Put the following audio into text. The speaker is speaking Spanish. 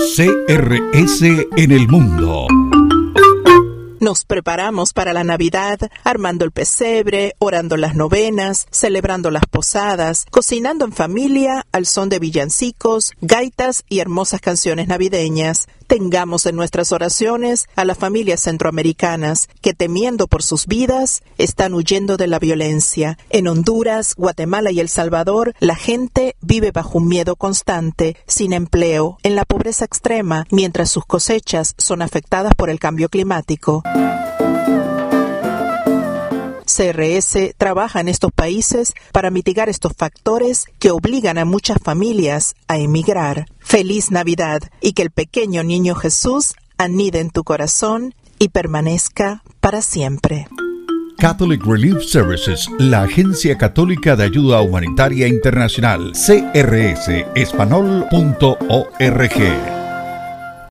CRS en el mundo. Nos preparamos para la Navidad, armando el pesebre, orando las novenas, celebrando las posadas, cocinando en familia al son de villancicos, gaitas y hermosas canciones navideñas. Tengamos en nuestras oraciones a las familias centroamericanas que, temiendo por sus vidas, están huyendo de la violencia. En Honduras, Guatemala y El Salvador, la gente vive bajo un miedo constante, sin empleo, en la pobreza extrema, mientras sus cosechas son afectadas por el cambio climático. CRS trabaja en estos países para mitigar estos factores que obligan a muchas familias a emigrar. Feliz Navidad y que el pequeño niño Jesús anide en tu corazón y permanezca para siempre. Catholic Relief Services, la Agencia Católica de Ayuda Humanitaria Internacional, CRS, espanol.org.